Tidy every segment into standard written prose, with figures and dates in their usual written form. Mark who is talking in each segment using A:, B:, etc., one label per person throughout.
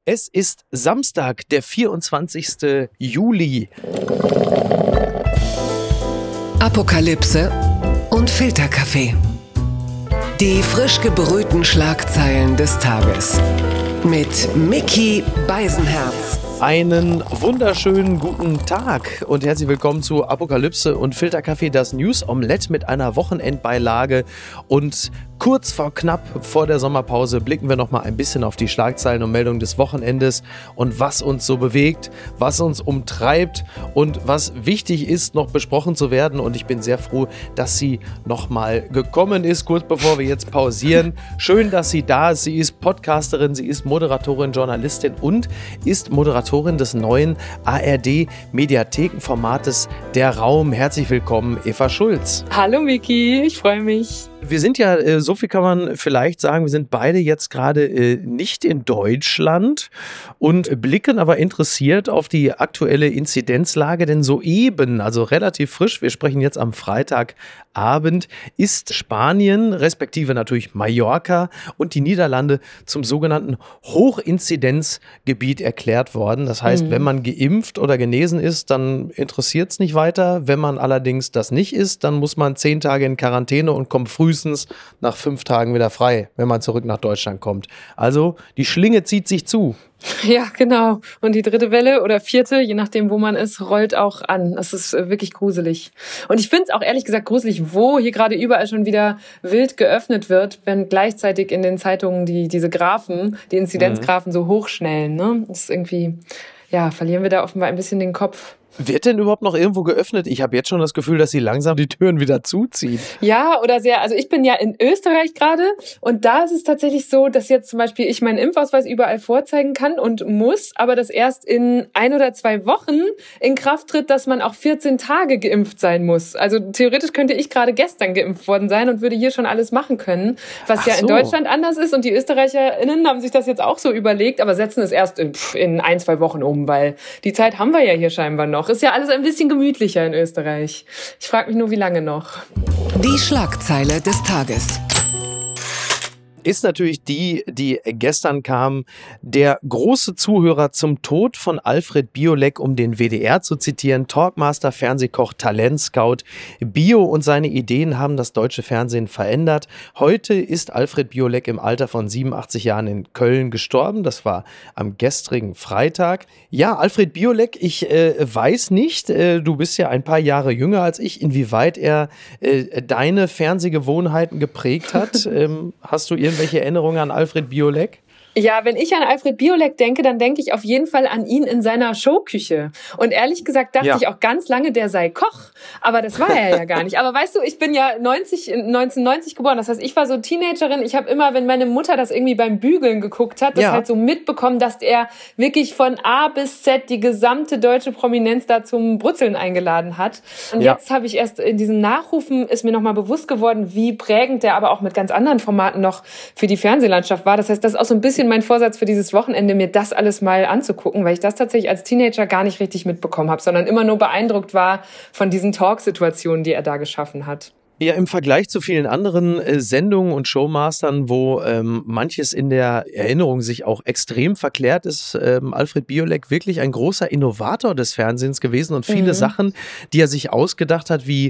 A: Es ist Samstag, der 24. Juli.
B: Apokalypse und Filterkaffee. Die frisch gebrühten Schlagzeilen des Tages. Mit Micky Beisenherz.
A: Einen wunderschönen guten Tag und herzlich willkommen zu Apokalypse und Filterkaffee, das News-Omelette mit einer Wochenendbeilage. Und kurz vor knapp vor der Sommerpause blicken wir noch mal ein bisschen auf die Schlagzeilen und Meldungen des Wochenendes und was uns so bewegt, was uns umtreibt und was wichtig ist, noch besprochen zu werden. Und ich bin sehr froh, dass sie noch mal gekommen ist, kurz bevor wir jetzt pausieren. Schön, dass sie da ist. Sie ist Podcasterin, sie ist Moderatorin, Journalistin und ist Moderatorin des neuen ARD-Mediathekenformates Der Raum. Herzlich willkommen, Eva Schulz.
C: Hallo Micky, ich freue mich.
A: Wir sind ja, so viel kann man vielleicht sagen, wir sind beide jetzt gerade nicht in Deutschland und blicken aber interessiert auf die aktuelle Inzidenzlage, denn soeben, also relativ frisch, wir sprechen jetzt am Freitagabend, ist Spanien, respektive natürlich Mallorca und die Niederlande zum sogenannten Hochinzidenzgebiet erklärt worden. Das heißt, wenn man geimpft oder genesen ist, dann interessiert es nicht weiter. Wenn man allerdings das nicht ist, dann muss man 10 Tage in Quarantäne und kommt frühestens nach 5 Tagen wieder frei, wenn man zurück nach Deutschland kommt. Also die Schlinge zieht sich zu.
C: Ja, genau. Und die 3. Welle oder 4., je nachdem, wo man ist, rollt auch an. Das ist wirklich gruselig. Und ich finde es auch ehrlich gesagt gruselig, wo hier gerade überall schon wieder wild geöffnet wird, wenn gleichzeitig in den Zeitungen diese Graphen, die Inzidenzgraphen so hochschnellen. Ne? Das ist irgendwie, ja, verlieren wir da offenbar ein bisschen den Kopf.
A: Wird denn überhaupt noch irgendwo geöffnet? Ich habe jetzt schon das Gefühl, dass sie langsam die Türen wieder zuziehen.
C: Ja, oder sehr. Also ich bin ja in Österreich gerade und da ist es tatsächlich so, dass jetzt zum Beispiel ich meinen Impfausweis überall vorzeigen kann und muss, aber das erst in 1 oder 2 Wochen in Kraft tritt, dass man auch 14 Tage geimpft sein muss. Also theoretisch könnte ich gerade gestern geimpft worden sein und würde hier schon alles machen können, was ja in Deutschland anders ist. Und die ÖsterreicherInnen haben sich das jetzt auch so überlegt, aber setzen es erst in 1, 2 Wochen um, weil die Zeit haben wir ja hier scheinbar noch. Ist ja alles ein bisschen gemütlicher in Österreich. Ich frage mich nur, wie lange noch.
B: Die Schlagzeile des Tages
A: ist natürlich die gestern kam. Der große Zuhörer zum Tod von Alfred Biolek, um den WDR zu zitieren. Talkmaster, Fernsehkoch, Talentscout. Bio und seine Ideen haben das deutsche Fernsehen verändert. Heute ist Alfred Biolek im Alter von 87 Jahren in Köln gestorben. Das war am gestrigen Freitag. Ja, Alfred Biolek, ich weiß nicht, du bist ja ein paar Jahre jünger als ich, inwieweit er deine Fernsehgewohnheiten geprägt hat. Hast du irgendwelche Erinnerungen an Alfred Biolek?
C: Ja, wenn ich an Alfred Biolek denke, dann denke ich auf jeden Fall an ihn in seiner Showküche. Und ehrlich gesagt dachte ich auch ganz lange, der sei Koch. Aber das war er ja gar nicht. Aber weißt du, ich bin ja 1990 geboren. Das heißt, ich war so Teenagerin. Ich habe immer, wenn meine Mutter das irgendwie beim Bügeln geguckt hat, das halt so mitbekommen, dass er wirklich von A bis Z die gesamte deutsche Prominenz da zum Brutzeln eingeladen hat. Und jetzt habe ich erst in diesen Nachrufen ist mir nochmal bewusst geworden, wie prägend der aber auch mit ganz anderen Formaten noch für die Fernsehlandschaft war. Das heißt, das ist auch so ein bisschen mein Vorsatz für dieses Wochenende, mir das alles mal anzugucken, weil ich das tatsächlich als Teenager gar nicht richtig mitbekommen habe, sondern immer nur beeindruckt war von diesen Talksituationen, die er da geschaffen hat.
A: Ja, im Vergleich zu vielen anderen Sendungen und Showmastern, wo manches in der Erinnerung sich auch extrem verklärt, ist Alfred Biolek wirklich ein großer Innovator des Fernsehens gewesen und viele Sachen, die er sich ausgedacht hat, wie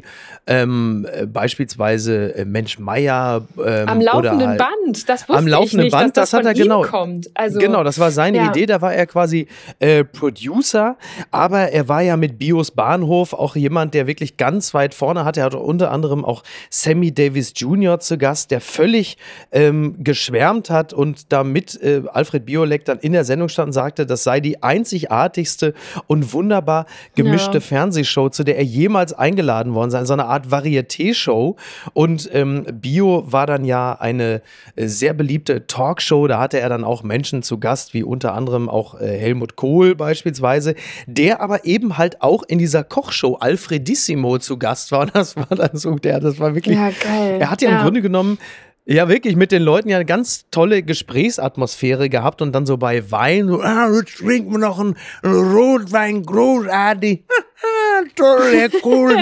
A: beispielsweise Mensch Meier.
C: Am laufenden Band, das wusste ich nicht, dass das hat er kommt. Also,
A: genau, das war seine Idee, da war er quasi Producer, aber er war ja mit Bios Bahnhof auch jemand, der wirklich ganz weit vorne hat. Er hat unter anderem auch Sammy Davis Jr. zu Gast, der völlig geschwärmt hat und damit Alfred Biolek dann in der Sendung stand und sagte, das sei die einzigartigste und wunderbar gemischte Fernsehshow, zu der er jemals eingeladen worden sei, so eine Art Varieté-Show. Und Bio war dann ja eine sehr beliebte Talkshow, da hatte er dann auch Menschen zu Gast, wie unter anderem auch Helmut Kohl beispielsweise, der aber eben halt auch in dieser Kochshow Alfredissimo zu Gast war. Und das war dann so, das war wirklich,
C: geil.
A: Er hat ja im Grunde genommen ja wirklich mit den Leuten ja eine ganz tolle Gesprächsatmosphäre gehabt und dann so bei Wein, so, jetzt trinken wir noch einen Rotwein, großartig. toll, cool,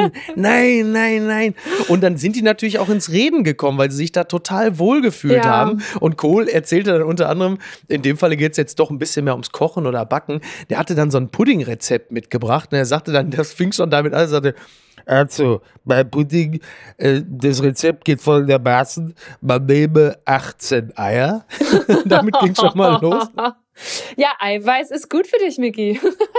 A: nein. Und dann sind die natürlich auch ins Reden gekommen, weil sie sich da total wohlgefühlt haben. Und Kohl erzählte dann unter anderem, in dem Falle geht es jetzt doch ein bisschen mehr ums Kochen oder Backen, der hatte dann so ein Puddingrezept mitgebracht und er sagte dann, das fing schon damit an, er sagte, also, bei Pudding, das Rezept geht folgendermaßen, man nehme 18 Eier, damit ging schon mal los.
C: Ja, Eiweiß ist gut für dich, Micky.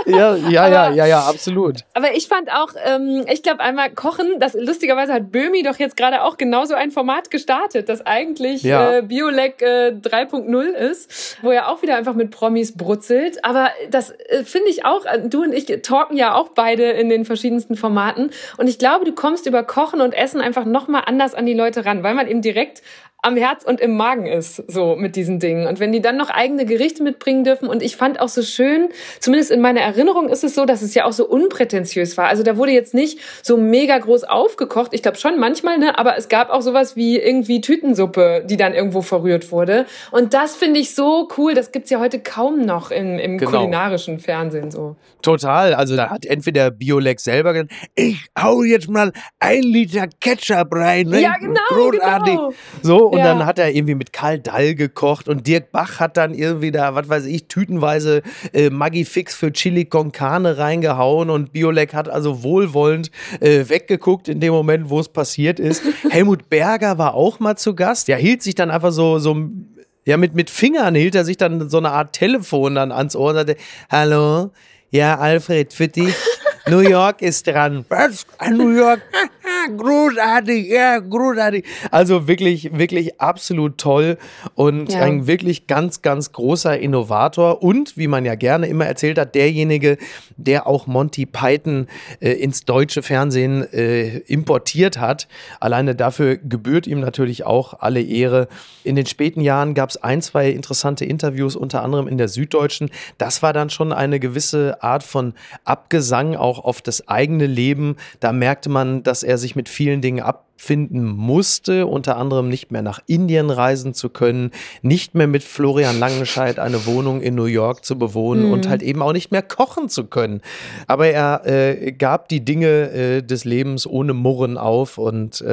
A: Ja, absolut.
C: Aber ich fand auch, ich glaube einmal Kochen, das lustigerweise hat Böhmi doch jetzt gerade auch genauso ein Format gestartet, das eigentlich Biolek 3.0 ist, wo er auch wieder einfach mit Promis brutzelt. Aber das finde ich auch, du und ich talken ja auch beide in den verschiedensten Formaten. Und ich glaube, du kommst über Kochen und Essen einfach nochmal anders an die Leute ran, weil man eben direkt am Herz und im Magen ist, so mit diesen Dingen. Und wenn die dann noch eigene Gerichte mitbringen dürfen, und ich fand auch so schön, zumindest in meiner Erinnerung ist es so, dass es ja auch so unprätentiös war. Also da wurde jetzt nicht so mega groß aufgekocht. Ich glaube schon manchmal, ne, aber es gab auch sowas wie irgendwie Tütensuppe, die dann irgendwo verrührt wurde. Und das finde ich so cool. Das gibt's ja heute kaum noch im kulinarischen Fernsehen so.
A: Total. Also da hat entweder Biolek selber gesagt, ich hau jetzt mal 1 Liter Ketchup rein. Ne?
C: Ja, genau.
A: Großartig. So, und dann hat er irgendwie mit Karl Dall gekocht und Dirk Bach hat dann irgendwie da, was weiß ich, tütenweise Maggi Fix für Chili con Carne reingehauen und Biolek hat also wohlwollend weggeguckt in dem Moment, wo es passiert ist. Helmut Berger war auch mal zu Gast. Ja, hielt sich dann einfach so mit Fingern hielt er sich dann so eine Art Telefon dann ans Ohr und sagte, hallo, ja, Alfred, für dich, New York ist dran. Was? New York? Großartig, ja, großartig. Also wirklich, wirklich absolut toll und ein wirklich ganz, ganz großer Innovator und, wie man ja gerne immer erzählt hat, derjenige, der auch Monty Python ins deutsche Fernsehen importiert hat. Alleine dafür gebührt ihm natürlich auch alle Ehre. In den späten Jahren gab es 1, 2 interessante Interviews, unter anderem in der Süddeutschen. Das war dann schon eine gewisse Art von Abgesang auch auf das eigene Leben. Da merkte man, dass er sich mit vielen Dingen abfinden musste, unter anderem nicht mehr nach Indien reisen zu können, nicht mehr mit Florian Langenscheidt eine Wohnung in New York zu bewohnen und halt eben auch nicht mehr kochen zu können. Aber er gab die Dinge des Lebens ohne Murren auf und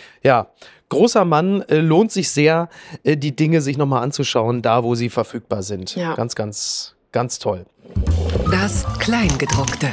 A: großer Mann, lohnt sich sehr, die Dinge sich nochmal anzuschauen, da wo sie verfügbar sind. Ja. Ganz, ganz, ganz toll.
B: Das Kleingedruckte.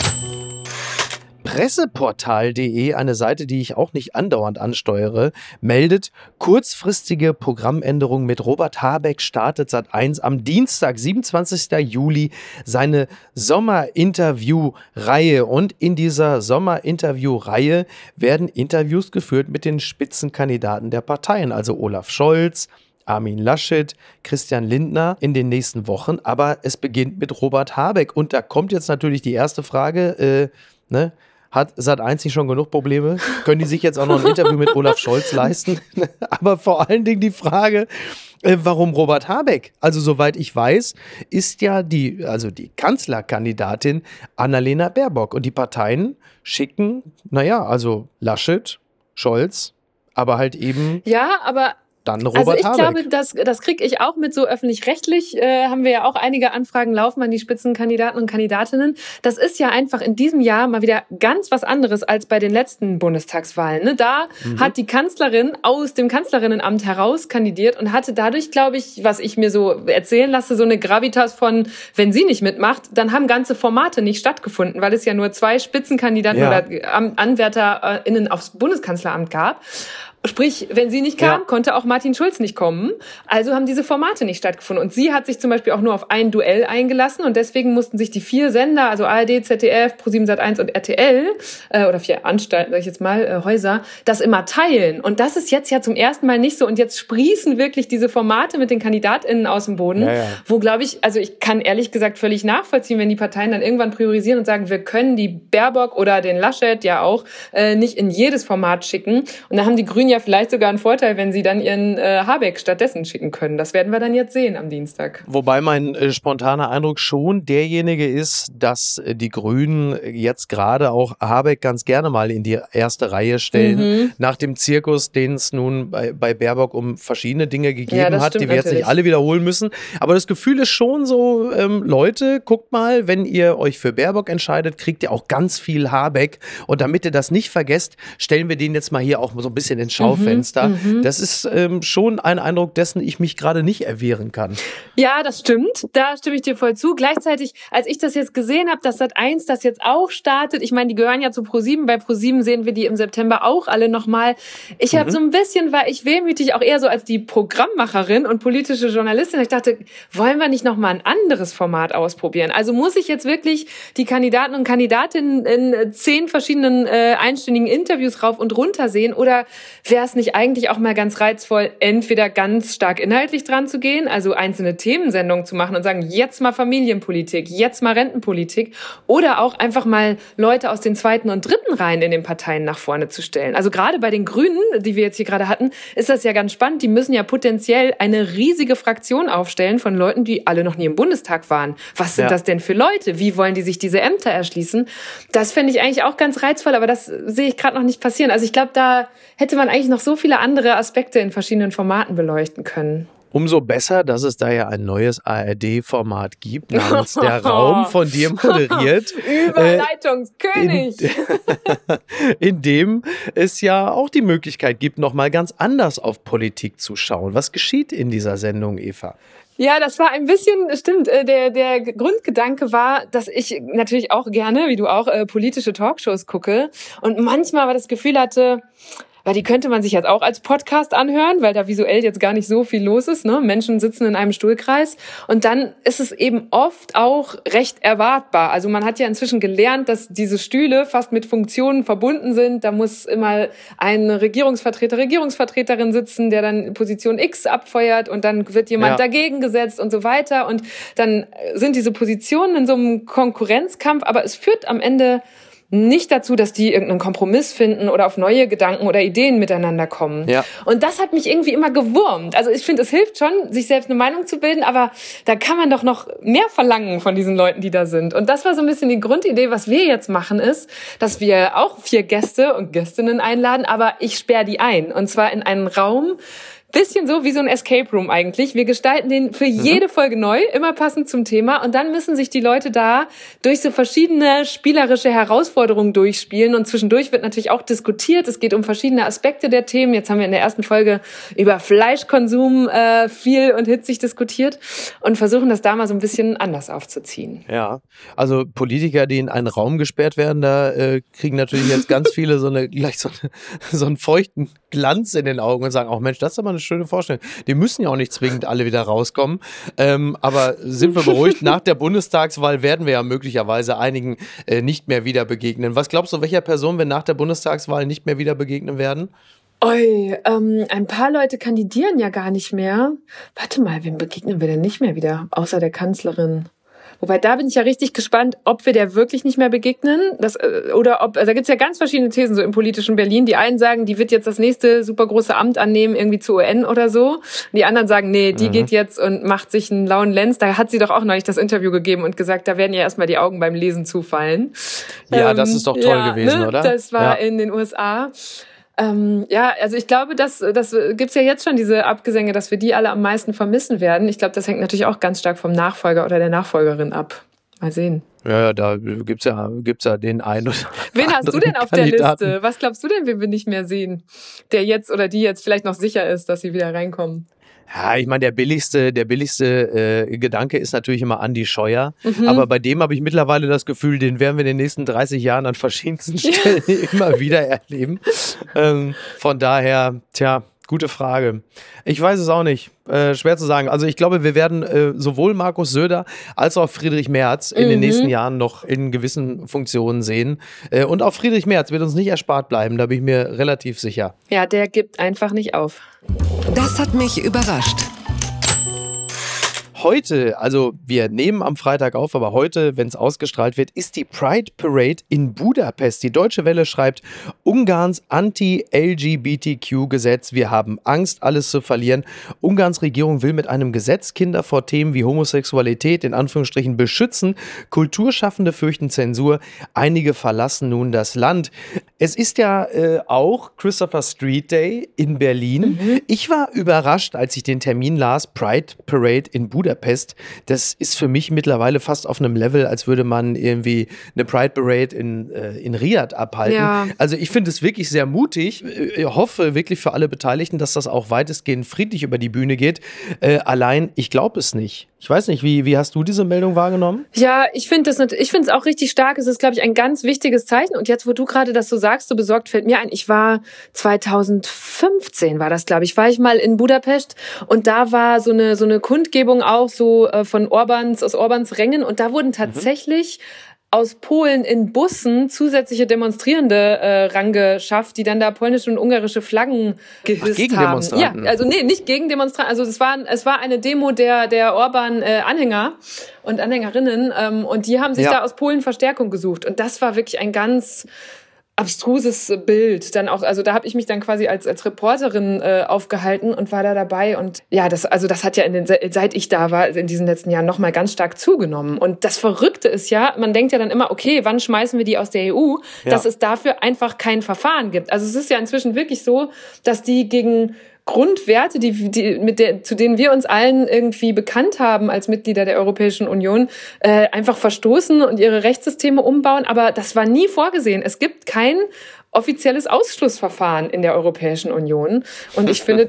A: Presseportal.de, eine Seite, die ich auch nicht andauernd ansteuere, meldet, kurzfristige Programmänderung mit Robert Habeck startet Sat.1 am Dienstag, 27. Juli, seine Sommerinterview-Reihe. Und in dieser Sommerinterview-Reihe werden Interviews geführt mit den Spitzenkandidaten der Parteien, also Olaf Scholz, Armin Laschet, Christian Lindner in den nächsten Wochen. Aber es beginnt mit Robert Habeck. Und da kommt jetzt natürlich die erste Frage, hat Sat.1 nicht schon genug Probleme? Können die sich jetzt auch noch ein Interview mit Olaf Scholz leisten? Aber vor allen Dingen die Frage, warum Robert Habeck? Also soweit ich weiß, ist ja die Kanzlerkandidatin Annalena Baerbock. Und die Parteien schicken, Laschet, Scholz, aber halt eben...
C: Ja, aber...
A: Dann Robert
C: Habeck. Glaube, das kriege ich auch mit so öffentlich-rechtlich, haben wir ja auch einige Anfragen laufen an die Spitzenkandidaten und Kandidatinnen. Das ist ja einfach in diesem Jahr mal wieder ganz was anderes als bei den letzten Bundestagswahlen. Ne? Da hat die Kanzlerin aus dem Kanzlerinnenamt heraus kandidiert und hatte dadurch, glaube ich, was ich mir so erzählen lasse, so eine Gravitas von, wenn sie nicht mitmacht, dann haben ganze Formate nicht stattgefunden, weil es ja nur 2 Spitzenkandidaten oder AnwärterInnen aufs Bundeskanzleramt gab. Sprich, wenn sie nicht kam, konnte auch Martin Schulz nicht kommen. Also haben diese Formate nicht stattgefunden. Und sie hat sich zum Beispiel auch nur auf ein Duell eingelassen. Und deswegen mussten sich die 4 Sender, also ARD, ZDF, Pro7 Sat.1 und RTL, oder 4 Anstalten, sag ich jetzt mal, Häuser, das immer teilen. Und das ist jetzt ja zum ersten Mal nicht so. Und jetzt sprießen wirklich diese Formate mit den KandidatInnen aus dem Boden, wo, glaube ich, also ich kann ehrlich gesagt völlig nachvollziehen, wenn die Parteien dann irgendwann priorisieren und sagen, wir können die Baerbock oder den Laschet ja auch nicht in jedes Format schicken. Und da haben die Grünen ja ja vielleicht sogar einen Vorteil, wenn sie dann ihren Habeck stattdessen schicken können. Das werden wir dann jetzt sehen am Dienstag.
A: Wobei mein spontaner Eindruck schon derjenige ist, dass die Grünen jetzt gerade auch Habeck ganz gerne mal in die erste Reihe stellen. Nach dem Zirkus, den es nun bei Baerbock um verschiedene Dinge gegeben hat, die wir jetzt nicht alle wiederholen müssen. Aber das Gefühl ist schon so, Leute, guckt mal, wenn ihr euch für Baerbock entscheidet, kriegt ihr auch ganz viel Habeck. Und damit ihr das nicht vergesst, stellen wir den jetzt mal hier auch so ein bisschen ins Schaufenster. Das ist schon ein Eindruck, dessen ich mich gerade nicht erwehren kann.
C: Ja, das stimmt. Da stimme ich dir voll zu. Gleichzeitig, als ich das jetzt gesehen habe, dass Sat.1 das jetzt auch startet, ich meine, die gehören ja zu ProSieben. Bei ProSieben sehen wir die im September auch alle nochmal. Ich habe so ein bisschen, war ich wehmütig, auch eher so als die Programmmacherin und politische Journalistin. Ich dachte, wollen wir nicht nochmal ein anderes Format ausprobieren? Also muss ich jetzt wirklich die Kandidaten und Kandidatinnen in 10 verschiedenen einstündigen Interviews rauf und runter sehen? Oder wäre es nicht eigentlich auch mal ganz reizvoll, entweder ganz stark inhaltlich dran zu gehen, also einzelne Themensendungen zu machen und sagen, jetzt mal Familienpolitik, jetzt mal Rentenpolitik, oder auch einfach mal Leute aus den zweiten und dritten Reihen in den Parteien nach vorne zu stellen. Also gerade bei den Grünen, die wir jetzt hier gerade hatten, ist das ja ganz spannend. Die müssen ja potenziell eine riesige Fraktion aufstellen von Leuten, die alle noch nie im Bundestag waren. Was sind das denn für Leute? Wie wollen die sich diese Ämter erschließen? Das fände ich eigentlich auch ganz reizvoll, aber das sehe ich gerade noch nicht passieren. Also ich glaube, da hätte man eigentlich noch so viele andere Aspekte in verschiedenen Formaten beleuchten können.
A: Umso besser, dass es da ja ein neues ARD-Format gibt, namens Der Raum, von dir moderiert.
C: Überleitungskönig!
A: In dem es ja auch die Möglichkeit gibt, nochmal ganz anders auf Politik zu schauen. Was geschieht in dieser Sendung, Eva?
C: Ja, das war ein bisschen, stimmt, der Grundgedanke war, dass ich natürlich auch gerne, wie du auch, politische Talkshows gucke und manchmal aber das Gefühl hatte, weil die könnte man sich jetzt auch als Podcast anhören, weil da visuell jetzt gar nicht so viel los ist, ne? Menschen sitzen in einem Stuhlkreis und dann ist es eben oft auch recht erwartbar. Also man hat ja inzwischen gelernt, dass diese Stühle fast mit Funktionen verbunden sind. Da muss immer ein Regierungsvertreter, Regierungsvertreterin sitzen, der dann Position X abfeuert und dann wird jemand dagegen gesetzt und so weiter. Und dann sind diese Positionen in so einem Konkurrenzkampf, aber es führt am Ende nicht dazu, dass die irgendeinen Kompromiss finden oder auf neue Gedanken oder Ideen miteinander kommen. Ja. Und das hat mich irgendwie immer gewurmt. Also ich finde, es hilft schon, sich selbst eine Meinung zu bilden, aber da kann man doch noch mehr verlangen von diesen Leuten, die da sind. Und das war so ein bisschen die Grundidee, was wir jetzt machen ist, dass wir auch 4 Gäste und Gästinnen einladen, aber ich sperre die ein. Und zwar in einen Raum, bisschen so wie so ein Escape Room eigentlich. Wir gestalten den für jede Folge neu, immer passend zum Thema. Und dann müssen sich die Leute da durch so verschiedene spielerische Herausforderungen durchspielen. Und zwischendurch wird natürlich auch diskutiert. Es geht um verschiedene Aspekte der Themen. Jetzt haben wir in der ersten Folge über Fleischkonsum viel und hitzig diskutiert und versuchen das da mal so ein bisschen anders aufzuziehen.
A: Ja, also Politiker, die in einen Raum gesperrt werden, da kriegen natürlich jetzt ganz viele so einen feuchten Glanz in den Augen und sagen, auch Mensch, das ist aber eine schöne Vorstellung. Die müssen ja auch nicht zwingend alle wieder rauskommen. Aber sind wir beruhigt, nach der Bundestagswahl werden wir ja möglicherweise einigen nicht mehr wieder begegnen. Was glaubst du, welcher Person wir nach der Bundestagswahl nicht mehr wieder begegnen werden?
C: Ein paar Leute kandidieren ja gar nicht mehr. Warte mal, wem begegnen wir denn nicht mehr wieder, außer der Kanzlerin? Wobei, da bin ich ja richtig gespannt, ob wir der wirklich nicht mehr begegnen. Oder ob, also da gibt's ja ganz verschiedene Thesen so im politischen Berlin. Die einen sagen, die wird jetzt das nächste super große Amt annehmen, irgendwie zur UN oder so. Und die anderen sagen, nee, die geht jetzt und macht sich einen lauen Lenz. Da hat sie doch auch neulich das Interview gegeben und gesagt, da werden ja erstmal die Augen beim Lesen zufallen.
A: Ja, das ist doch toll gewesen,
C: ne?
A: Oder?
C: Das war in den USA. Also ich glaube, das gibt's ja jetzt schon, diese Abgesänge, dass wir die alle am meisten vermissen werden. Ich glaube, das hängt natürlich auch ganz stark vom Nachfolger oder der Nachfolgerin ab. Mal sehen.
A: Ja, da gibt's ja den einen oder
C: Wen hast du denn auf
A: Kandidaten.
C: Der Liste? Was glaubst du denn, wen wir nicht mehr sehen? Der jetzt oder die jetzt vielleicht noch sicher ist, dass sie wieder reinkommen?
A: Ja, ich meine, der billigste Gedanke ist natürlich immer Andi Scheuer. Aber bei dem habe ich mittlerweile das Gefühl, den werden wir in den nächsten 30 Jahren an verschiedensten Stellen immer wieder erleben. Von daher, gute Frage. Ich weiß es auch nicht. Schwer zu sagen. Also ich glaube, wir werden sowohl Markus Söder als auch Friedrich Merz in den nächsten Jahren noch in gewissen Funktionen sehen. Und auch Friedrich Merz wird uns nicht erspart bleiben, da bin ich mir relativ sicher.
C: Ja, der gibt einfach nicht auf.
B: Das hat mich überrascht.
A: Heute, also wir nehmen am Freitag auf, aber heute, wenn es ausgestrahlt wird, ist die Pride Parade in Budapest. Die Deutsche Welle schreibt, Ungarns Anti-LGBTQ-Gesetz. Wir haben Angst, alles zu verlieren. Ungarns Regierung will mit einem Gesetz Kinder vor Themen wie Homosexualität in Anführungsstrichen beschützen. Kulturschaffende fürchten Zensur. Einige verlassen nun das Land. Es ist ja auch Christopher Street Day in Berlin. Ich war überrascht, als ich den Termin las, Pride Parade in Budapest. Das ist für mich mittlerweile fast auf einem Level, als würde man irgendwie eine Pride Parade in Riad abhalten. Ja. Also ich finde es wirklich sehr mutig. Ich hoffe wirklich für alle Beteiligten, dass das auch weitestgehend friedlich über die Bühne geht. Allein, ich glaube es nicht. Ich weiß nicht, wie hast du diese Meldung wahrgenommen?
C: Ja, ich finde es auch richtig stark. Es ist, glaube ich, ein ganz wichtiges Zeichen. Und jetzt, wo du gerade das so sagst, so besorgt, fällt mir ein, ich war 2015, war das, glaube ich, war ich mal in Budapest und da war so eine Kundgebung auch so von aus Orbáns Rängen und da wurden tatsächlich aus Polen in Bussen zusätzliche Demonstrierende rangeschafft, die dann da polnische und ungarische Flaggen gehisst
A: gegen
C: haben.
A: Demonstranten?
C: Ja, also nee, nicht gegen Demonstranten. Also es war eine Demo der Orbán-Anhänger und Anhängerinnen und die haben sich da aus Polen Verstärkung gesucht. Und das war wirklich ein ganz abstruses Bild. Dann auch, also da habe ich mich dann quasi als Reporterin aufgehalten und war da dabei. Und ja, das hat ja seit ich da war, in diesen letzten Jahren nochmal ganz stark zugenommen. Und das Verrückte ist ja, man denkt ja dann immer, okay, wann schmeißen wir die aus der EU? Ja. Dass es dafür einfach kein Verfahren gibt. Also es ist ja inzwischen wirklich so, dass die gegen Grundwerte, zu denen wir uns allen irgendwie bekannt haben als Mitglieder der Europäischen Union, einfach verstoßen und ihre Rechtssysteme umbauen. Aber das war nie vorgesehen. Es gibt kein offizielles Ausschlussverfahren in der Europäischen Union. Und ich finde,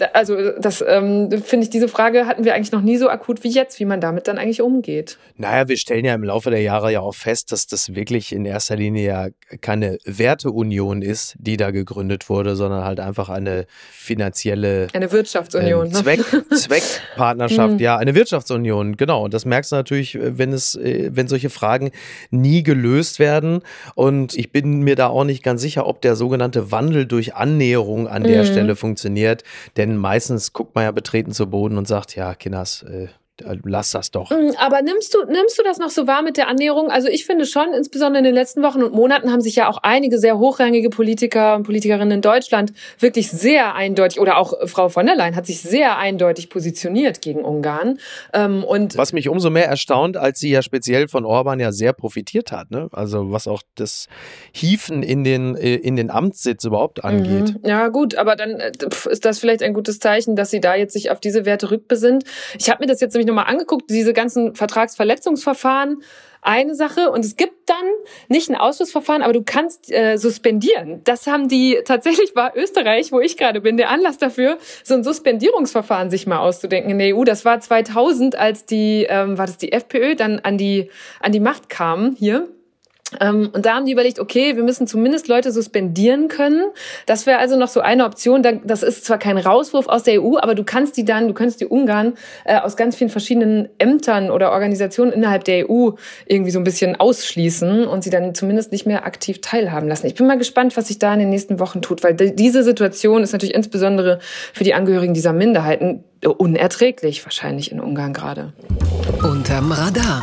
C: diese Frage hatten wir eigentlich noch nie so akut wie jetzt, wie man damit dann eigentlich umgeht.
A: Naja, wir stellen ja im Laufe der Jahre ja auch fest, dass das wirklich in erster Linie ja keine Werteunion ist, die da gegründet wurde, sondern halt einfach eine
C: Wirtschaftsunion.
A: Zweckpartnerschaft, ja, eine Wirtschaftsunion, genau. Und das merkst du natürlich, wenn solche Fragen nie gelöst werden. Und ich bin mir da auch nicht ganz sicher, ob der sogenannte Wandel durch Annäherung an der Stelle funktioniert. Denn meistens guckt man ja betreten zu Boden und sagt, ja, Kinders, lass das doch.
C: Aber nimmst du das noch so wahr mit der Annäherung? Also ich finde schon, insbesondere in den letzten Wochen und Monaten haben sich ja auch einige sehr hochrangige Politiker und Politikerinnen in Deutschland wirklich sehr eindeutig, oder auch Frau von der Leyen hat sich sehr eindeutig positioniert gegen Ungarn. Und
A: was mich umso mehr erstaunt, als sie ja speziell von Orbán ja sehr profitiert hat, ne? Also was auch das Hieven in den Amtssitz überhaupt angeht.
C: Ja gut, aber dann ist das vielleicht ein gutes Zeichen, dass sie da jetzt sich auf diese Werte rückbesinnt. Ich habe mir das jetzt nämlich nochmal angeguckt, diese ganzen Vertragsverletzungsverfahren, eine Sache. Und es gibt dann nicht ein Ausschlussverfahren, aber du kannst suspendieren. Das haben tatsächlich war Österreich, wo ich gerade bin, der Anlass dafür, so ein Suspendierungsverfahren sich mal auszudenken in der EU. Das war 2000, als die FPÖ dann an die Macht kam hier. Und da haben die überlegt, okay, wir müssen zumindest Leute suspendieren können. Das wäre also noch so eine Option. Das ist zwar kein Rauswurf aus der EU, aber du könntest die Ungarn aus ganz vielen verschiedenen Ämtern oder Organisationen innerhalb der EU irgendwie so ein bisschen ausschließen und sie dann zumindest nicht mehr aktiv teilhaben lassen. Ich bin mal gespannt, was sich da in den nächsten Wochen tut, weil diese Situation ist natürlich insbesondere für die Angehörigen dieser Minderheiten unerträglich, wahrscheinlich in Ungarn gerade.
B: Unterm Radar.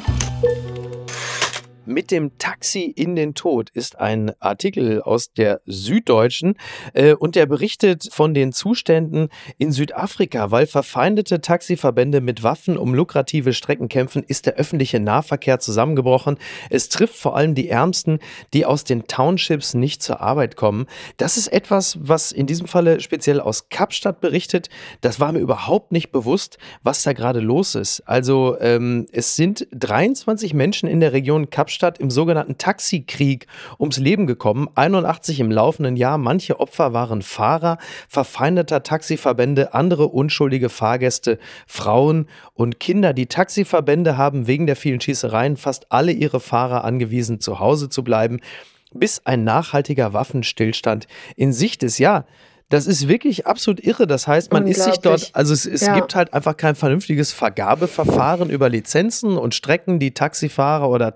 A: Mit dem Taxi in den Tod ist ein Artikel aus der Süddeutschen und der berichtet von den Zuständen in Südafrika. Weil verfeindete Taxiverbände mit Waffen um lukrative Strecken kämpfen, ist der öffentliche Nahverkehr zusammengebrochen. Es trifft vor allem die Ärmsten, die aus den Townships nicht zur Arbeit kommen. Das ist etwas, was in diesem Falle speziell aus Kapstadt berichtet. Das war mir überhaupt nicht bewusst, was da gerade los ist. Also es sind 23 Menschen in der Region Kapstadt im sogenannten Taxikrieg ums Leben gekommen, 81 im laufenden Jahr. Manche Opfer waren Fahrer verfeindeter Taxiverbände, andere unschuldige Fahrgäste, Frauen und Kinder. Die Taxiverbände haben wegen der vielen Schießereien fast alle ihre Fahrer angewiesen, zu Hause zu bleiben, bis ein nachhaltiger Waffenstillstand in Sicht ist. Ja, Das ist wirklich absolut irre. Das heißt, man ist sich dort, also es gibt halt einfach kein vernünftiges Vergabeverfahren über Lizenzen und Strecken, die Taxifahrer oder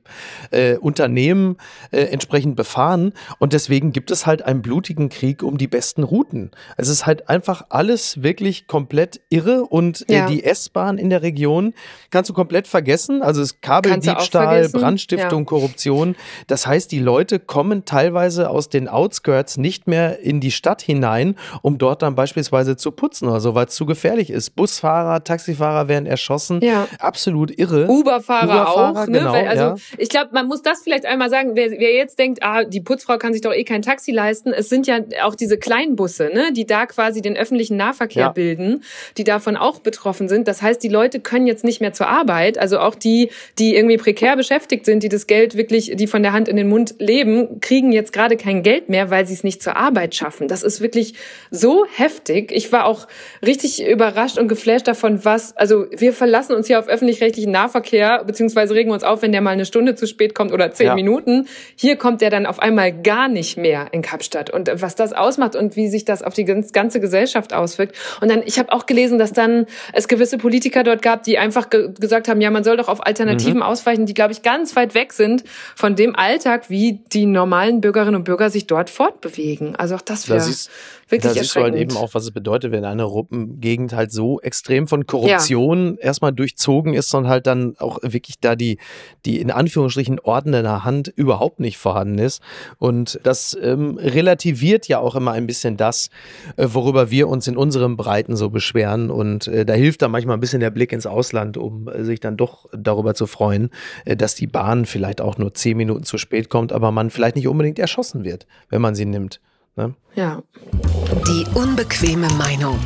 A: Taxiunternehmen entsprechend befahren. Und deswegen gibt es halt einen blutigen Krieg um die besten Routen. Es ist halt einfach alles wirklich komplett irre und die S-Bahn in der Region kannst du komplett vergessen. Also es ist Kabeldiebstahl, Brandstiftung, Korruption. Das heißt, die Leute kommen teilweise aus den Outskirts nicht mehr in die Stadt hinein, um dort dann beispielsweise zu putzen oder so, weil es zu gefährlich ist. Busfahrer, Taxifahrer werden erschossen. Ja. Absolut irre.
C: Uber-Fahrer auch. Ne?
A: Genau,
C: weil, ich glaube, man muss das vielleicht einmal sagen, wer jetzt denkt, die Putzfrau kann sich doch kein Taxi leisten. Es sind ja auch diese kleinen Busse, ne, die da quasi den öffentlichen Nahverkehr bilden, die davon auch betroffen sind. Das heißt, die Leute können jetzt nicht mehr zur Arbeit. Also auch die irgendwie prekär beschäftigt sind, die das Geld wirklich, die von der Hand in den Mund leben, kriegen jetzt gerade kein Geld mehr, weil sie es nicht zur Arbeit schaffen. Das ist wirklich so heftig. Ich war auch richtig überrascht und geflasht davon, also wir verlassen uns hier auf öffentlich-rechtlichen Nahverkehr, beziehungsweise regen uns auf, wenn der mal eine Stunde zu spät kommt oder 10 Minuten. Hier kommt der dann auf einmal gar nicht mehr in Kapstadt. Und was das ausmacht und wie sich das auf die ganze Gesellschaft auswirkt. Und dann, ich habe auch gelesen, dass dann es gewisse Politiker dort gab, die einfach gesagt haben, ja, man soll doch auf Alternativen ausweichen, die, glaube ich, ganz weit weg sind von dem Alltag, wie die normalen Bürgerinnen und Bürger sich dort fortbewegen. Also auch das wäre wirklich erschreckend. Da siehst du
A: halt eben auch, was es bedeutet, wenn eine Gegend halt so extrem von Korruption erstmal durchzogen ist und halt dann auch wirklich da die in Anführungsstrichen ordnende Hand überhaupt nicht vorhanden ist. Und das relativiert ja auch immer ein bisschen das, worüber wir uns in unseren Breiten so beschweren. Und da hilft dann manchmal ein bisschen der Blick ins Ausland, um sich dann doch darüber zu freuen, dass die Bahn vielleicht auch nur 10 Minuten zu spät kommt, aber man vielleicht nicht unbedingt erschossen wird, wenn man sie nimmt. Ne?
C: Ja.
B: Die unbequeme Meinung.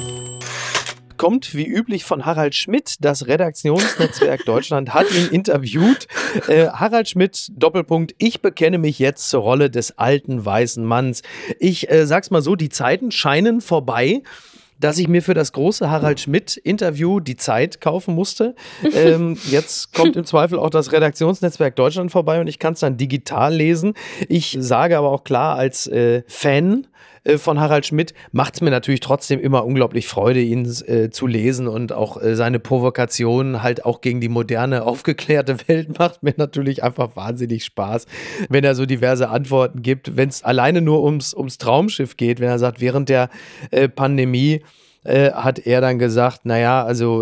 A: Kommt wie üblich von Harald Schmidt. Das Redaktionsnetzwerk Deutschland hat ihn interviewt. Harald Schmidt, Doppelpunkt, ich bekenne mich jetzt zur Rolle des alten weißen Manns. Ich sag's mal so, die Zeiten scheinen vorbei, dass ich mir für das große Harald Schmidt-Interview die Zeit kaufen musste. Jetzt kommt im Zweifel auch das Redaktionsnetzwerk Deutschland vorbei und ich kann es dann digital lesen. Ich sage aber auch klar als Fan von Harald Schmidt macht es mir natürlich trotzdem immer unglaublich Freude, ihn zu lesen und auch seine Provokationen halt auch gegen die moderne, aufgeklärte Welt macht mir natürlich einfach wahnsinnig Spaß, wenn er so diverse Antworten gibt, wenn es alleine nur ums Traumschiff geht, wenn er sagt, während der Pandemie hat er dann gesagt, naja, also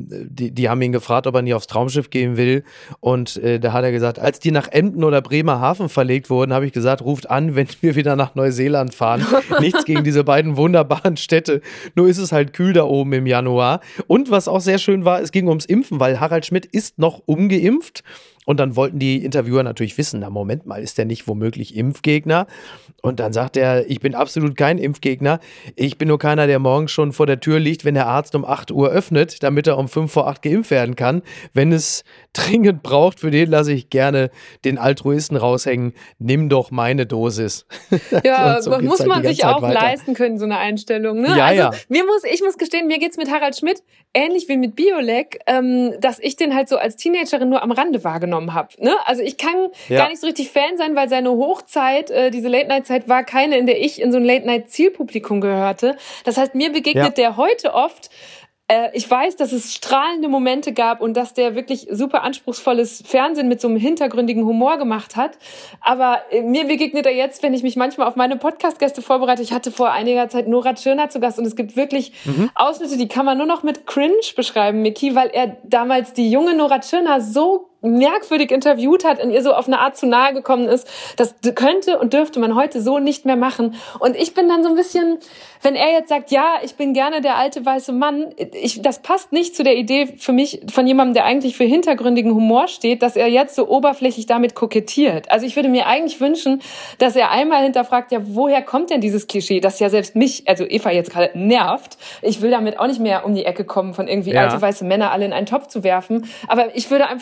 A: die haben ihn gefragt, ob er nicht aufs Traumschiff gehen will und da hat er gesagt, als die nach Emden oder Bremerhaven verlegt wurden, habe ich gesagt, ruft an, wenn wir wieder nach Neuseeland fahren. Nichts gegen diese beiden wunderbaren Städte, nur ist es halt kühl da oben im Januar. Und was auch sehr schön war, es ging ums Impfen, weil Harald Schmidt ist noch ungeimpft. Und dann wollten die Interviewer natürlich wissen, na Moment mal, ist der nicht womöglich Impfgegner? Und dann sagt er, ich bin absolut kein Impfgegner. Ich bin nur keiner, der morgens schon vor der Tür liegt, wenn der Arzt um 8 Uhr öffnet, damit er um 5 vor 8 geimpft werden kann. Wenn es dringend braucht, für den lasse ich gerne den Altruisten raushängen. Nimm doch meine Dosis.
C: Ja, so muss man sich auch leisten können, so eine Einstellung. Ne?
A: Ja,
C: also,
A: ja.
C: Ich muss gestehen, mir geht's mit Harald Schmidt ähnlich wie mit Biolek, dass ich den halt so als Teenagerin nur am Rande wahrgenommen habe. Ne? Also ich kann gar nicht so richtig Fan sein, weil seine Hochzeit, diese Late-Night-Zeit war keine, in der ich in so ein Late-Night-Zielpublikum gehörte. Das heißt, mir begegnet der heute oft. Ich weiß, dass es strahlende Momente gab und dass der wirklich super anspruchsvolles Fernsehen mit so einem hintergründigen Humor gemacht hat. Aber mir begegnet er jetzt, wenn ich mich manchmal auf meine Podcast-Gäste vorbereite. Ich hatte vor einiger Zeit Nora Tschirner zu Gast und es gibt wirklich Ausschnitte, die kann man nur noch mit Cringe beschreiben, Miki, weil er damals die junge Nora Tschirner so merkwürdig interviewt hat und ihr so auf eine Art zu nahe gekommen ist. Das könnte und dürfte man heute so nicht mehr machen. Und ich bin dann so ein bisschen, wenn er jetzt sagt, ja, ich bin gerne der alte weiße Mann, das passt nicht zu der Idee für mich von jemandem, der eigentlich für hintergründigen Humor steht, dass er jetzt so oberflächlich damit kokettiert. Also ich würde mir eigentlich wünschen, dass er einmal hinterfragt, ja, woher kommt denn dieses Klischee, das ja selbst mich, also Eva jetzt gerade nervt. Ich will damit auch nicht mehr um die Ecke kommen, von irgendwie alte weiße Männer alle in einen Topf zu werfen. Aber ich würde einfach richtig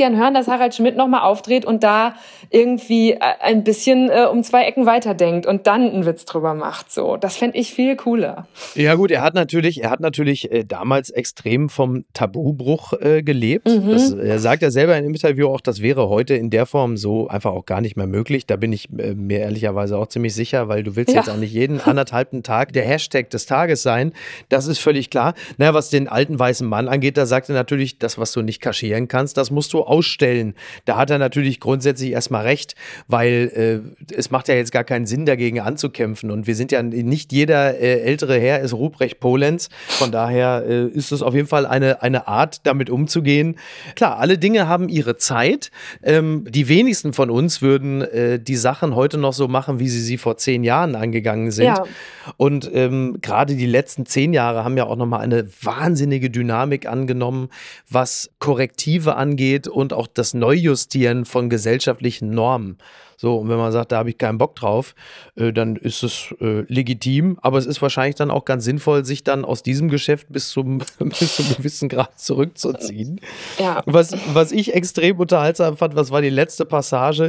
C: gern hören, dass Harald Schmidt nochmal auftritt und da irgendwie ein bisschen um 2 Ecken weiterdenkt und dann einen Witz drüber macht. So, das fände ich viel cooler.
A: Ja gut, er hat natürlich damals extrem vom Tabubruch gelebt. Er sagt ja selber in einem Interview auch, das wäre heute in der Form so einfach auch gar nicht mehr möglich. Da bin ich mir ehrlicherweise auch ziemlich sicher, weil du willst jetzt auch nicht jeden anderthalben Tag der Hashtag des Tages sein. Das ist völlig klar. Naja, was den alten weißen Mann angeht, da sagt er natürlich, das, was du nicht kaschieren kannst, das musst du ausstellen. Da hat er natürlich grundsätzlich erstmal recht, weil es macht ja jetzt gar keinen Sinn, dagegen anzukämpfen. Und wir sind ja nicht jeder ältere Herr ist Ruprecht Polenz. Von daher ist es auf jeden Fall eine Art, damit umzugehen. Klar, alle Dinge haben ihre Zeit. Die wenigsten von uns würden die Sachen heute noch so machen, wie sie vor 10 Jahren angegangen sind. Ja. Und gerade die letzten 10 Jahre haben ja auch nochmal eine wahnsinnige Dynamik angenommen, was Korrektive angeht und auch das Neujustieren von gesellschaftlichen Normen. So, und wenn man sagt, da habe ich keinen Bock drauf, dann ist es legitim. Aber es ist wahrscheinlich dann auch ganz sinnvoll, sich dann aus diesem Geschäft bis zum gewissen Grad zurückzuziehen. Ja. Was ich extrem unterhaltsam fand, was war die letzte Passage?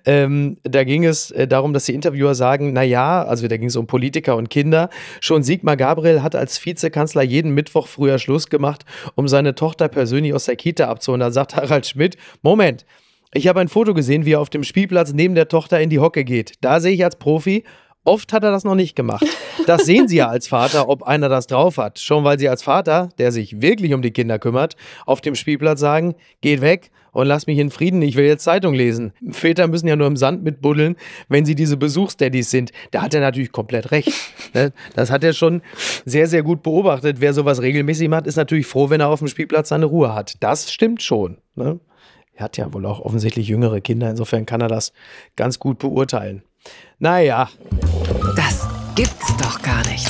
A: Da ging es darum, dass die Interviewer sagen, naja, also da ging es um Politiker und Kinder. Schon Sigmar Gabriel hat als Vizekanzler jeden Mittwoch früher Schluss gemacht, um seine Tochter persönlich aus der Kita abzuholen. Da sagt Harald Schmidt, Moment, ich habe ein Foto gesehen, wie er auf dem Spielplatz neben der Tochter in die Hocke geht. Da sehe ich als Profi, oft hat er das noch nicht gemacht. Das sehen Sie ja als Vater, ob einer das drauf hat. Schon weil Sie als Vater, der sich wirklich um die Kinder kümmert, auf dem Spielplatz sagen, geht weg und lass mich in Frieden, ich will jetzt Zeitung lesen. Väter müssen ja nur im Sand mitbuddeln, wenn sie diese Besuchsdaddys sind. Da hat er natürlich komplett recht. Das hat er schon sehr, sehr gut beobachtet. Wer sowas regelmäßig macht, ist natürlich froh, wenn er auf dem Spielplatz seine Ruhe hat. Das stimmt schon, ne? Er hat ja wohl auch offensichtlich jüngere Kinder, insofern kann er das ganz gut beurteilen. Naja.
B: Das gibt's doch gar nicht.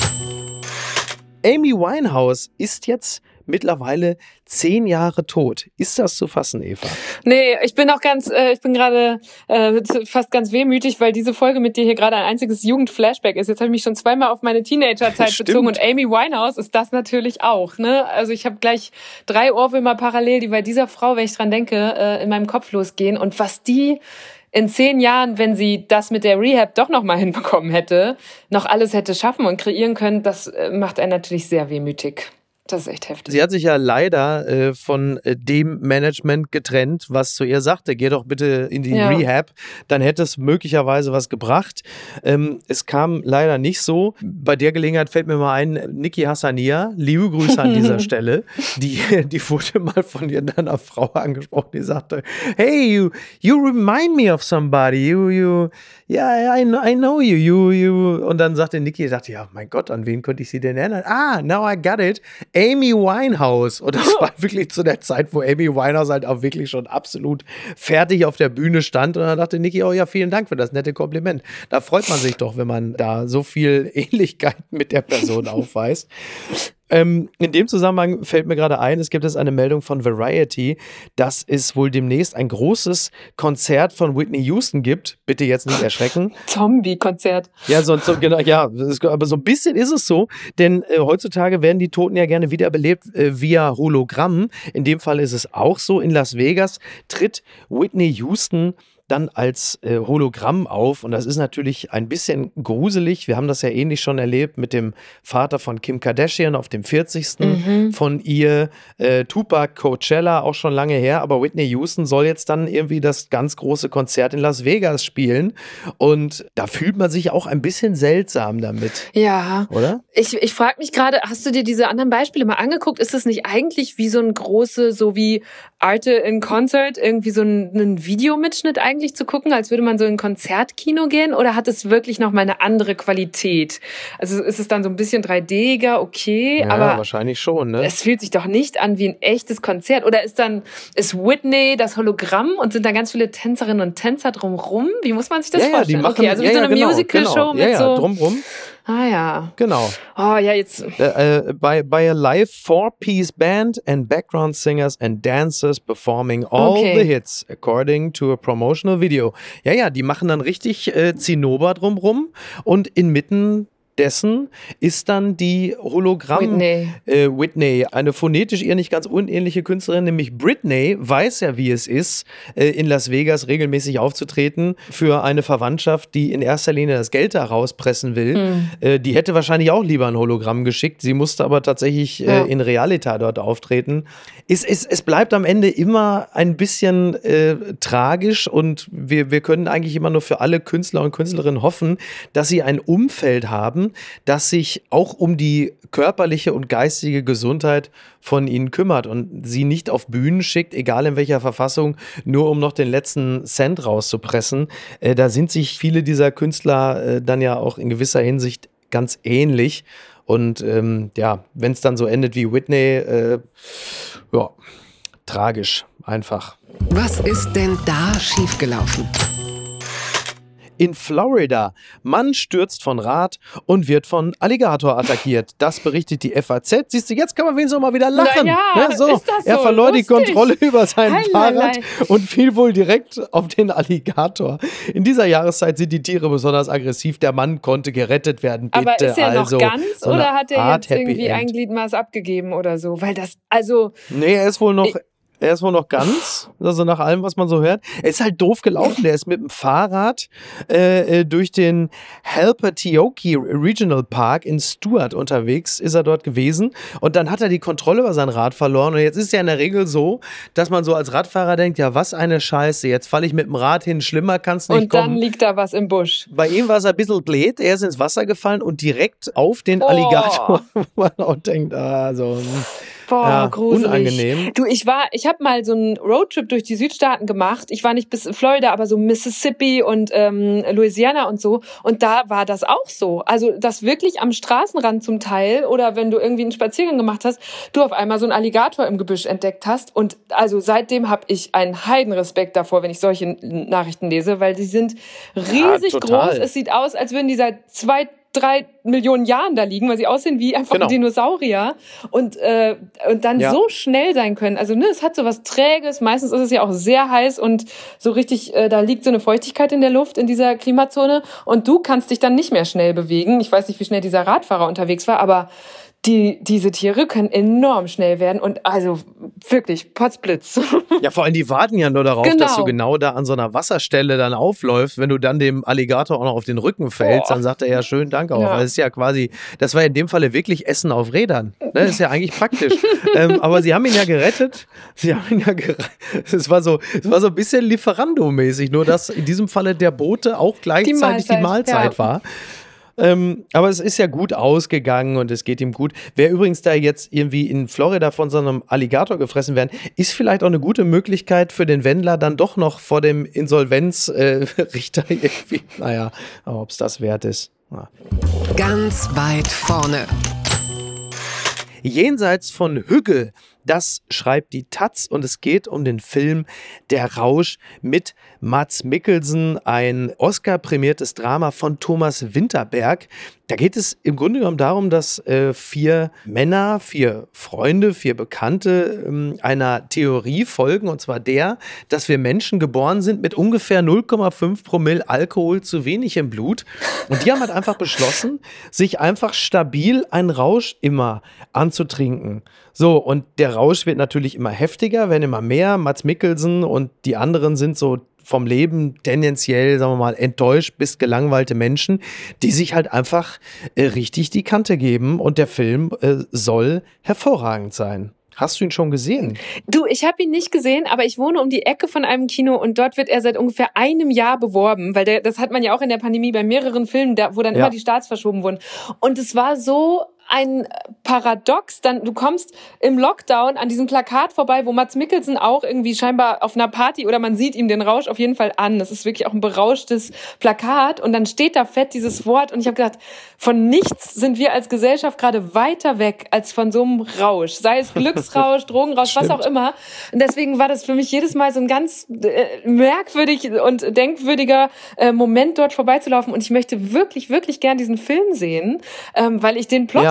A: Amy Winehouse ist jetzt mittlerweile 10 Jahre tot. Ist das zu fassen, Eva?
C: Nee, ich bin gerade fast ganz wehmütig, weil diese Folge mit dir hier gerade ein einziges Jugendflashback ist. Jetzt habe ich mich schon 2-mal auf meine Teenagerzeit bezogen und Amy Winehouse ist das natürlich auch, ne? Also ich habe gleich 3 Ohrwürmer parallel, die bei dieser Frau, wenn ich dran denke, in meinem Kopf losgehen. Und was die in 10 Jahren, wenn sie das mit der Rehab doch noch mal hinbekommen hätte, noch alles hätte schaffen und kreieren können, das macht einen natürlich sehr wehmütig. Das ist echt heftig.
A: Sie hat sich ja leider von dem Management getrennt, was zu ihr sagte, geh doch bitte in die Rehab, dann hätte es möglicherweise was gebracht. Es kam leider nicht so. Bei der Gelegenheit fällt mir mal ein, Niki Hassania, liebe Grüße an dieser Stelle, die wurde mal von einer Frau angesprochen, die sagte, hey, you remind me of somebody, yeah, I know you. Und dann sagte Niki, ja, mein Gott, an wen könnte ich sie denn erinnern? Now I got it. Amy Winehouse. Und das war wirklich zu der Zeit, wo Amy Winehouse halt auch wirklich schon absolut fertig auf der Bühne stand. Und dann dachte Niki, oh ja, vielen Dank für das nette Kompliment. Da freut man sich doch, wenn man da so viel Ähnlichkeit mit der Person aufweist. In dem Zusammenhang fällt mir gerade ein, es gibt jetzt eine Meldung von Variety, dass es wohl demnächst ein großes Konzert von Whitney Houston gibt. Bitte jetzt nicht erschrecken.
C: Zombie-Konzert.
A: Ja, genau, ja, aber so ein bisschen ist es so, denn heutzutage werden die Toten ja gerne wiederbelebt via Hologramm. In dem Fall ist es auch so. In Las Vegas tritt Whitney Houston dann als Hologramm auf und das ist natürlich ein bisschen gruselig. Wir haben das ja ähnlich schon erlebt mit dem Vater von Kim Kardashian auf dem 40. Von ihr, Tupac, Coachella, auch schon lange her, aber Whitney Houston soll jetzt dann irgendwie das ganz große Konzert in Las Vegas spielen und da fühlt man sich auch ein bisschen seltsam damit.
C: Ja.
A: Oder?
C: Ich frage mich gerade, hast du dir diese anderen Beispiele mal angeguckt? Ist das nicht eigentlich wie so ein große, so wie Arte in Concert, irgendwie so ein Videomitschnitt eigentlich zu gucken, als würde man so in ein Konzertkino gehen? Oder hat es wirklich noch mal eine andere Qualität? Also ist es dann so ein bisschen 3D-iger, okay,
A: ja,
C: aber
A: wahrscheinlich schon, ne?
C: Es fühlt sich doch nicht an wie ein echtes Konzert. Oder ist Whitney das Hologramm und sind da ganz viele Tänzerinnen und Tänzer drumrum? Wie muss man sich das vorstellen?
A: Die machen,
C: okay, also wie so eine Musical-Show mit so...
A: drumrum.
C: Ah ja.
A: Genau.
C: Oh ja, jetzt.
A: By a live 4-piece band and background singers and dancers performing all the hits, according to a promotional video. Ja, die machen dann richtig Zinnober drumrum und inmitten dessen ist dann die Hologramm Whitney, eine phonetisch ihr nicht ganz unähnliche Künstlerin, nämlich Britney, weiß ja, wie es ist, in Las Vegas regelmäßig aufzutreten für eine Verwandtschaft, die in erster Linie das Geld da rauspressen will. Die hätte wahrscheinlich auch lieber ein Hologramm geschickt, sie musste aber tatsächlich in Realita dort auftreten. Es bleibt am Ende immer ein bisschen tragisch und wir können eigentlich immer nur für alle Künstler und Künstlerinnen hoffen, dass sie ein Umfeld haben, das sich auch um die körperliche und geistige Gesundheit von ihnen kümmert und sie nicht auf Bühnen schickt, egal in welcher Verfassung, nur um noch den letzten Cent rauszupressen. Da sind sich viele dieser Künstler dann ja auch in gewisser Hinsicht ganz ähnlich. Und wenn es dann so endet wie Whitney, tragisch einfach.
B: Was ist denn da schiefgelaufen?
A: In Florida. Mann stürzt von Rad und wird von Alligator attackiert. Das berichtet die FAZ. Siehst du, jetzt kann man wenigstens auch mal wieder lachen.
C: Ja,
A: ne? So.
C: Ist das so
A: er verlor
C: lustig.
A: Die Kontrolle über sein
C: Heilerlei.
A: Fahrrad und fiel wohl direkt auf den Alligator. In dieser Jahreszeit sind die Tiere besonders aggressiv. Der Mann konnte gerettet werden. Bitte.
C: Aber ist er noch ganz
A: so
C: oder hat er jetzt
A: Happy
C: irgendwie
A: End.
C: ein Gliedmaß abgegeben oder so? Weil das,
A: Nee, er ist wohl noch ganz, also nach allem, was man so hört. Er ist halt doof gelaufen. Der ist mit dem Fahrrad durch den Halpatioke Regional Park in Stuart unterwegs, ist er dort gewesen. Und dann hat er die Kontrolle über sein Rad verloren. Und jetzt ist ja in der Regel so, dass man so als Radfahrer denkt, ja, was eine Scheiße, jetzt falle ich mit dem Rad hin, schlimmer kann's nicht kommen.
C: Und dann liegt da was im Busch.
A: Bei ihm war es ein bisschen blöd. Er ist ins Wasser gefallen und direkt auf den Alligator, wo man auch denkt,
C: gruselig.
A: Unangenehm.
C: Du, ich habe mal so einen Roadtrip durch die Südstaaten gemacht. Ich war nicht bis Florida, aber so Mississippi und Louisiana und so. Und da war das auch so. Also, das wirklich am Straßenrand zum Teil oder wenn du irgendwie einen Spaziergang gemacht hast, du auf einmal so einen Alligator im Gebüsch entdeckt hast. Und also seitdem habe ich einen Heidenrespekt davor, wenn ich solche Nachrichten lese, weil die sind riesig groß. Es sieht aus, als würden die seit 2-3 Millionen Jahren da liegen, weil sie aussehen wie einfach ein Dinosaurier und dann so schnell sein können. Also es hat so was Träges, meistens ist es ja auch sehr heiß und so richtig, da liegt so eine Feuchtigkeit in der Luft in dieser Klimazone und du kannst dich dann nicht mehr schnell bewegen. Ich weiß nicht, wie schnell dieser Radfahrer unterwegs war, aber diese Tiere können enorm schnell werden und also wirklich Potzblitz.
A: Ja, vor allem die warten ja nur darauf, dass du genau da an so einer Wasserstelle dann aufläufst. Wenn du dann dem Alligator auch noch auf den Rücken fällst, dann sagt er ja schön Dank auch. Das ist ja quasi, das war in dem Falle wirklich Essen auf Rädern. Ne? Das ist ja eigentlich praktisch. Aber sie haben ihn ja gerettet. Es war so ein bisschen Lieferando-mäßig, nur dass in diesem Falle der Bote auch gleichzeitig die Mahlzeit war. Aber es ist ja gut ausgegangen und es geht ihm gut. Wer übrigens da jetzt irgendwie in Florida von so einem Alligator gefressen werden, ist vielleicht auch eine gute Möglichkeit für den Wendler dann doch noch vor dem Insolvenzrichter irgendwie. Naja, aber ob es das wert ist. Ja.
B: Ganz weit vorne.
A: Jenseits von Hügge, das schreibt die Taz und es geht um den Film Der Rausch mit Mads Mikkelsen, ein Oscar-prämiertes Drama von Thomas Winterberg. Da geht es im Grunde genommen darum, dass 4 Männer, 4 Freunde, 4 Bekannte einer Theorie folgen, und zwar der, dass wir Menschen geboren sind mit ungefähr 0,5 Promille Alkohol zu wenig im Blut. Und die haben halt einfach beschlossen, sich einfach stabil einen Rausch immer anzutrinken. So, und der Rausch wird natürlich immer heftiger, werden immer mehr. Mads Mikkelsen und die anderen sind so vom Leben tendenziell, sagen wir mal, enttäuscht bis gelangweilte Menschen, die sich halt einfach richtig die Kante geben. Und der Film soll hervorragend sein. Hast du ihn schon gesehen?
C: Du, ich habe ihn nicht gesehen, aber ich wohne um die Ecke von einem Kino und dort wird er seit ungefähr einem Jahr beworben, weil das hat man ja auch in der Pandemie bei mehreren Filmen, wo dann immer die Starts verschoben wurden. Und es war so ein Paradox, du kommst im Lockdown an diesem Plakat vorbei, wo Mads Mikkelsen auch irgendwie scheinbar auf einer Party oder man sieht ihm den Rausch auf jeden Fall an. Das ist wirklich auch ein berauschtes Plakat und dann steht da fett dieses Wort und ich habe gedacht, von nichts sind wir als Gesellschaft gerade weiter weg als von so einem Rausch. Sei es Glücksrausch, Drogenrausch, was auch immer. Und deswegen war das für mich jedes Mal so ein ganz merkwürdig und denkwürdiger Moment, dort vorbeizulaufen und ich möchte wirklich, wirklich gern diesen Film sehen, weil ich den Plot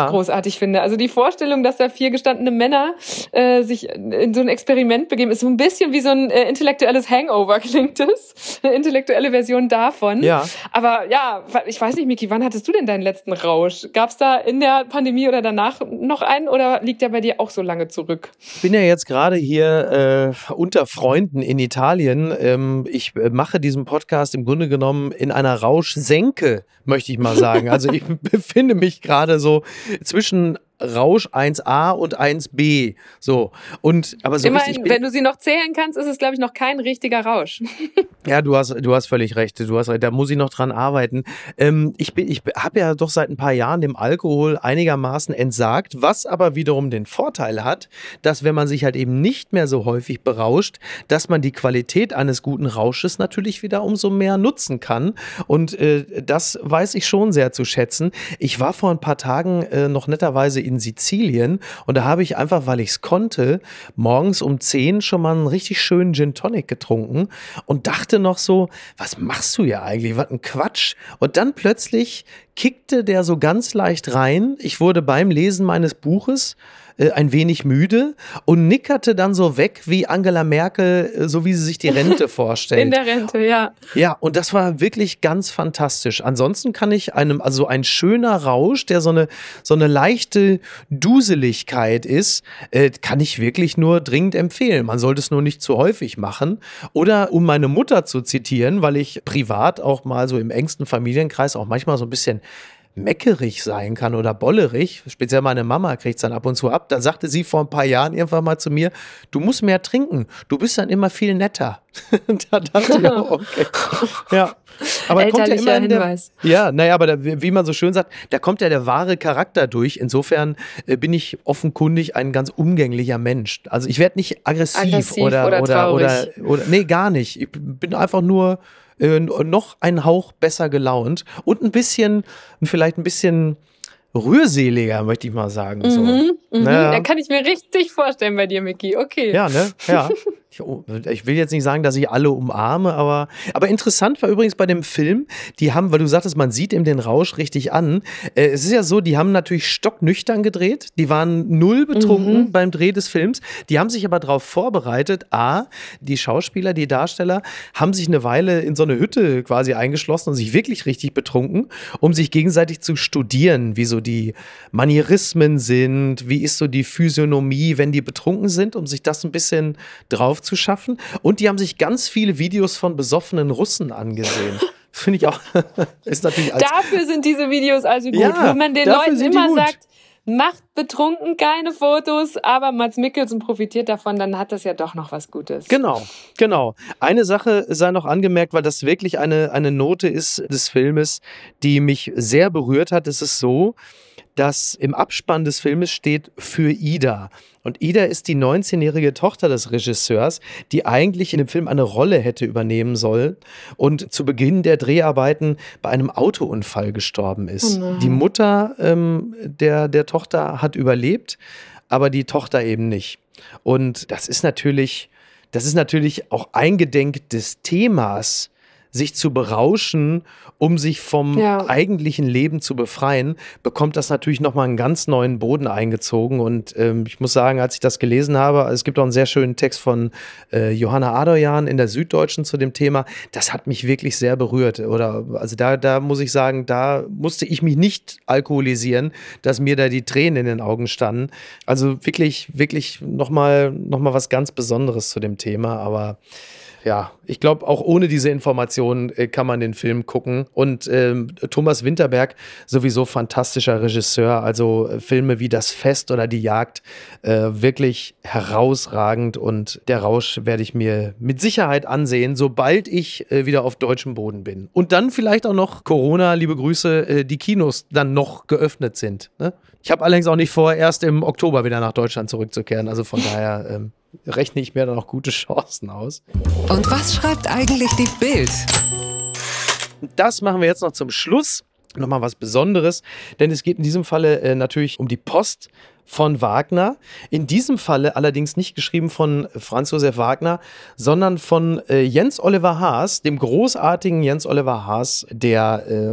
C: großartig finde. Also die Vorstellung, dass da 4 gestandene Männer sich in so ein Experiment begeben, ist so ein bisschen wie so ein intellektuelles Hangover, klingt es. Eine intellektuelle Version davon.
A: Ja.
C: Aber ja, ich weiß nicht, Miki, wann hattest du denn deinen letzten Rausch? Gab es da in der Pandemie oder danach noch einen oder liegt der bei dir auch so lange zurück?
A: Ich bin ja jetzt gerade hier unter Freunden in Italien. Ich mache diesen Podcast im Grunde genommen in einer Rauschsenke, möchte ich mal sagen. Also ich befinde mich gerade so zwischen Rausch 1a und 1b. So. Aber so
C: immerhin,
A: richtig,
C: wenn du sie noch zählen kannst, ist es, glaube ich, noch kein richtiger Rausch.
A: Ja, du hast völlig recht. Da muss ich noch dran arbeiten. Ich habe ja doch seit ein paar Jahren dem Alkohol einigermaßen entsagt, was aber wiederum den Vorteil hat, dass wenn man sich halt eben nicht mehr so häufig berauscht, dass man die Qualität eines guten Rausches natürlich wieder umso mehr nutzen kann. Und das weiß ich schon sehr zu schätzen. Ich war vor ein paar Tagen noch netterweise in Sizilien und da habe ich einfach, weil ich es konnte, morgens um 10 schon mal einen richtig schönen Gin Tonic getrunken und dachte noch so, was machst du ja eigentlich? Was ein Quatsch. Und dann plötzlich kickte der so ganz leicht rein. Ich wurde beim Lesen meines Buches ein wenig müde und nickerte dann so weg wie Angela Merkel, so wie sie sich die Rente vorstellt.
C: In der Rente, ja.
A: Ja, und das war wirklich ganz fantastisch. Ansonsten kann ich also ein schöner Rausch, der so eine leichte Duseligkeit ist, kann ich wirklich nur dringend empfehlen. Man sollte es nur nicht zu häufig machen. Oder um meine Mutter zu zitieren, weil ich privat auch mal so im engsten Familienkreis auch manchmal so ein bisschen meckerig sein kann oder bollerig, speziell meine Mama kriegt es dann ab und zu ab, dann sagte sie vor ein paar Jahren irgendwann mal zu mir, du musst mehr trinken, du bist dann immer viel netter. Da dachte ich auch, okay. Ja. Aber kommt ja immer
C: Hinweis.
A: Wie man so schön sagt, da kommt ja der wahre Charakter durch. Insofern bin ich offenkundig ein ganz umgänglicher Mensch. Also ich werde nicht aggressiv oder nee, gar nicht. Ich bin einfach nur noch einen Hauch besser gelaunt und vielleicht ein bisschen rührseliger, möchte ich mal sagen. So.
C: Naja. Da kann ich mir richtig vorstellen bei dir, Miki. Okay.
A: Ja, ne? Ja. Ich will jetzt nicht sagen, dass ich alle umarme, aber interessant war übrigens bei dem Film, die haben, weil du sagtest, man sieht ihm den Rausch richtig an. Es ist ja so, die haben natürlich stocknüchtern gedreht, die waren null betrunken beim Dreh des Films, die haben sich aber darauf vorbereitet, die Schauspieler, die Darsteller, haben sich eine Weile in so eine Hütte quasi eingeschlossen und sich wirklich richtig betrunken, um sich gegenseitig zu studieren, wie so die Manierismen sind, wie ist so die Physiognomie, wenn die betrunken sind, um sich das ein bisschen drauf zu schaffen. Und die haben sich ganz viele Videos von besoffenen Russen angesehen. Finde ich auch. Ist natürlich
C: dafür sind diese Videos also gut, wo man den Leuten immer sagt, macht betrunken keine Fotos, aber Mads Mikkelsen profitiert davon, dann hat das ja doch noch was Gutes.
A: Genau. Eine Sache sei noch angemerkt, weil das wirklich eine Note ist des Filmes, die mich sehr berührt hat. Es ist so, dass im Abspann des Filmes steht für Ida. Und Ida ist die 19-jährige Tochter des Regisseurs, die eigentlich in dem Film eine Rolle hätte übernehmen sollen und zu Beginn der Dreharbeiten bei einem Autounfall gestorben ist. Die Mutter der Tochter hat überlebt, aber die Tochter eben nicht. Und das ist natürlich auch eingedenk des Themas, sich zu berauschen, um sich vom eigentlichen Leben zu befreien, bekommt das natürlich nochmal einen ganz neuen Boden eingezogen. Und ich muss sagen, als ich das gelesen habe, es gibt auch einen sehr schönen Text von Johanna Adoyan in der Süddeutschen zu dem Thema, das hat mich wirklich sehr berührt. Also da muss ich sagen, da musste ich mich nicht alkoholisieren, dass mir da die Tränen in den Augen standen. Also wirklich nochmal was ganz Besonderes zu dem Thema, aber ja, ich glaube, auch ohne diese Informationen kann man den Film gucken. Und Thomas Winterberg, sowieso fantastischer Regisseur. Also Filme wie Das Fest oder Die Jagd, wirklich herausragend. Und Der Rausch werde ich mir mit Sicherheit ansehen, sobald ich wieder auf deutschem Boden bin. Und dann vielleicht auch noch Corona, liebe Grüße, die Kinos dann noch geöffnet sind. Ne? Ich habe allerdings auch nicht vor, erst im Oktober wieder nach Deutschland zurückzukehren. Also von daher rechne ich mir da noch gute Chancen aus.
B: Und was schreibt eigentlich die Bild?
A: Das machen wir jetzt noch zum Schluss. Nochmal was Besonderes, denn es geht in diesem Falle natürlich um die Post von Wagner. In diesem Falle allerdings nicht geschrieben von Franz Josef Wagner, sondern von Jens Oliver Haas, dem großartigen Jens Oliver Haas, der